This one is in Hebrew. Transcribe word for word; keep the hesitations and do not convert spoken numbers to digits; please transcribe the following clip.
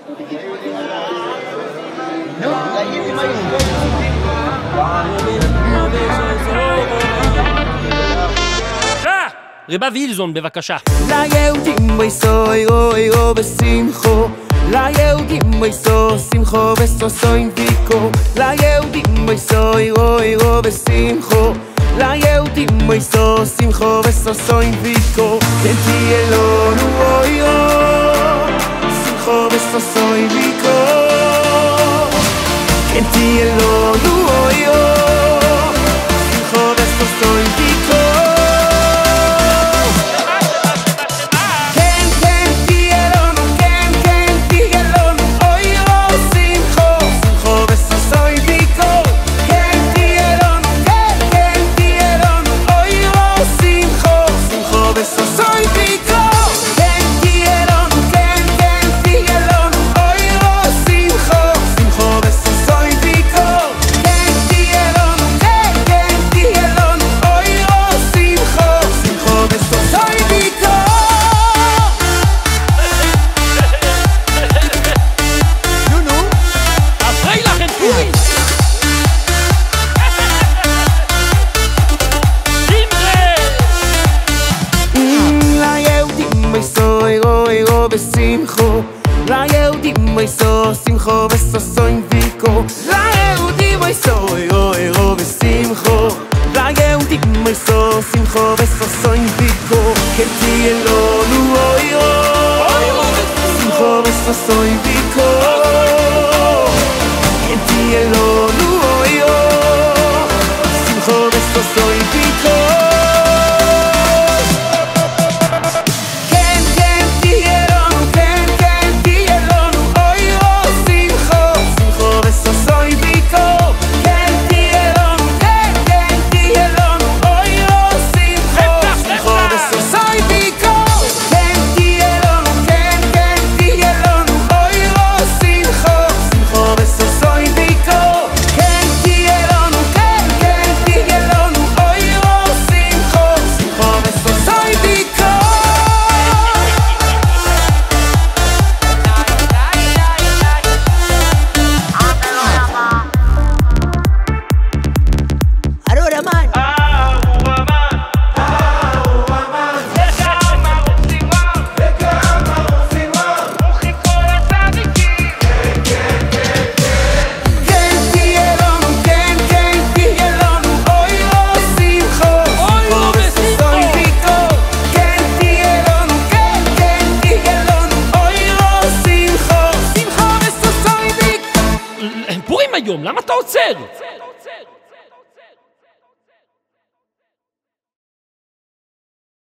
רבא וילזון, בבקשה. ליהודים ביסו, אירו אירו בשמחו, ליהודים ביסו, שמחו וששון ויקו, ליהודים ביסו, אירו אירו בשמחו, ליהודים ביסו, שמחו וששון ויקו, כן תהיה לנו אוירו, שמחו וששון ויקו, כן תהיה לנו אוירו, שמחו וששון ויקו. בשמחו, ליהודים ביסו, שמחו וששון ויקו, ליהודים ביסו, אירו אירו בשמחו, ליהודים ביסו, שמחו וששון ויקו, כן תהיה לנו אוירו, שמחו וששון ויקו, כן תהיה לנו אוירו, שמחו וששון ויקו. פורים היום, למה אתה עוצר?